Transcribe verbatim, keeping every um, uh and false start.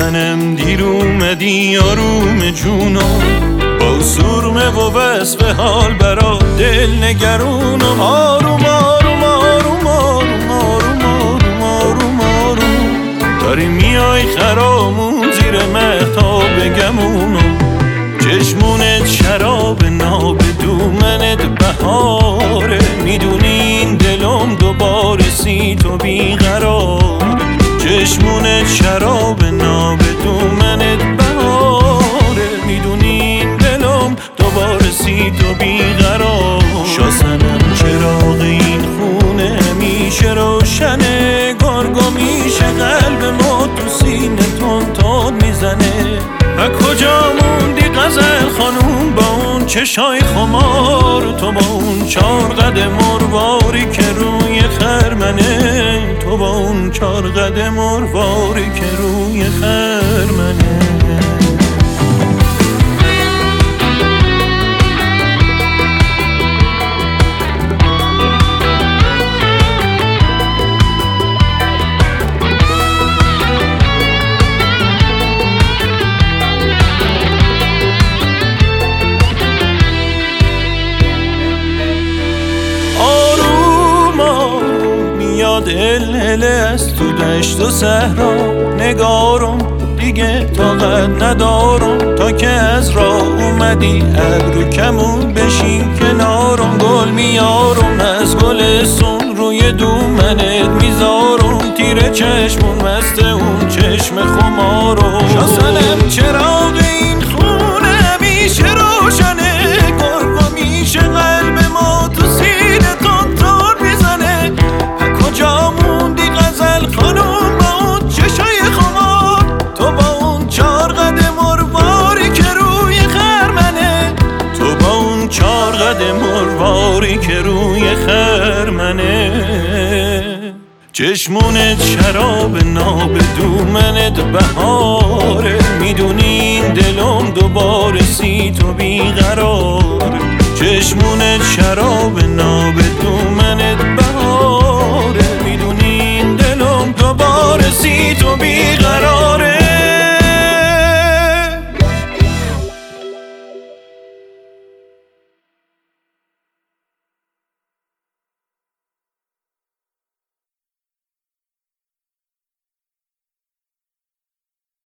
سنم دیر اومدی آروم جونم، با سرمه و وصف حال برا دل نگرونم. آروم آروم آروم آروم آروم آروم آروم آروم داری میای خرامون زیر مهتاب گمونم. چشمونت شراب نابدومنت بهاره، میدونی این دلم دوباره سی تو بیقراره. چشمونت شراب نابدومنت بهاره، میدونی این دلم دوباره سی تو بیقراره. شاسنم چراغ این خونه میشه روشنه، گرگو میشه قلب ما تو سینه تون تون میزنه. از کجا موندی غزل خانوم با اون چشای خمار، تو با اون چار قد مرواری که روی خرمنه، تو با اون چار قد مرواری که روی خرمنه. دل هله از تو دشت و صحرا نگارم، دیگه طاقت ندارم تا که از راه اومدی ابرو کمون بشین کنارم. گل میارم از گلستون روی دومنت میذارم، تیر چشمون مست اون چشم خمارم. شاسنم چراغ این خونه میشه روشنه، گرگو میشه قلب ما تو سینه تون تون میزنه. کجا موندی غزل خانوم با اون چشای خمار، تو با اون چار قد مرواری که روی خرمنه، تو با اون چار قد مرواری که روی خرمنه. چشمونت شراب نابدومنت بهاره، میدونی این دلم دوباره سی تو بیقراره. چشمونت شراب نابدومنت بهاره، میدونی این دلم دوباره سی تو بیقراره.